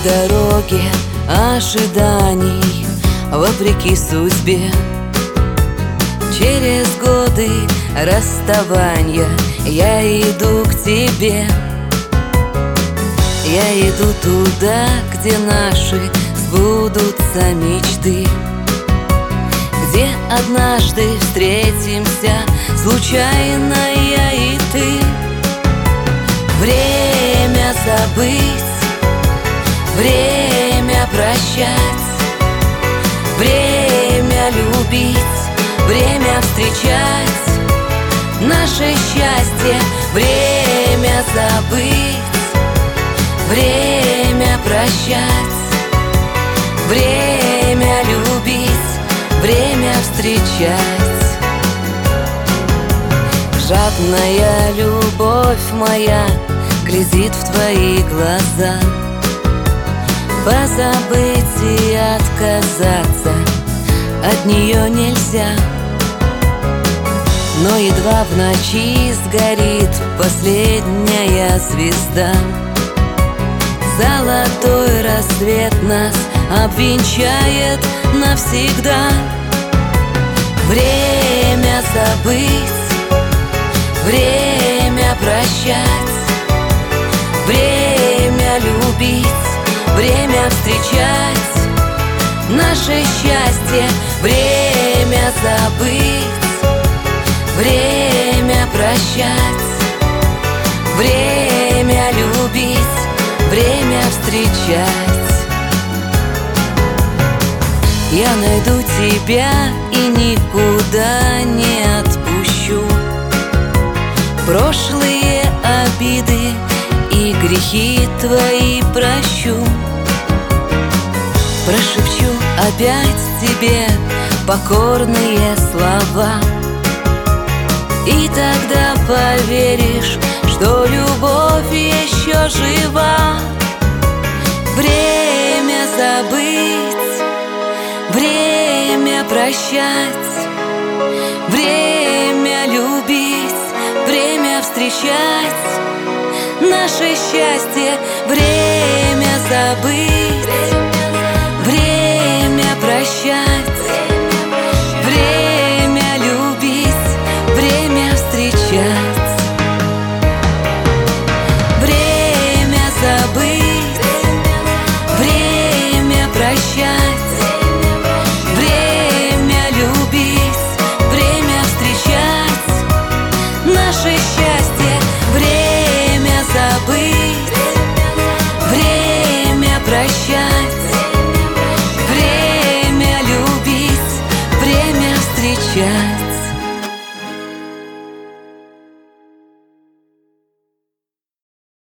дороге ожиданий, вопреки судьбе. Через годы расставания я иду к тебе. Я иду туда, где наши сбудутся мечты, где однажды встретимся случайно я и ты. Время забыть, время прощать, время любить, время встречать наше счастье. Время забыть, время прощать, время любить, время встречать. Жадная любовь моя глядит в твои глаза. Позабыть и отказаться от нее нельзя. Но едва в ночи сгорит последняя звезда, золотой рассвет нас обвенчает навсегда. Время забыть, время прощать, время любить, время встречать наше счастье. Время забыть, время прощать, время любить, время встречать. Я найду тебя и никуда не отпущу. Прошлые обиды и грехи твои прощу. Прошепчу опять тебе покорные слова, и тогда поверишь, что любовь еще жива. Время забыть, время прощать, время любить, время встречать наше счастье. Время забыть,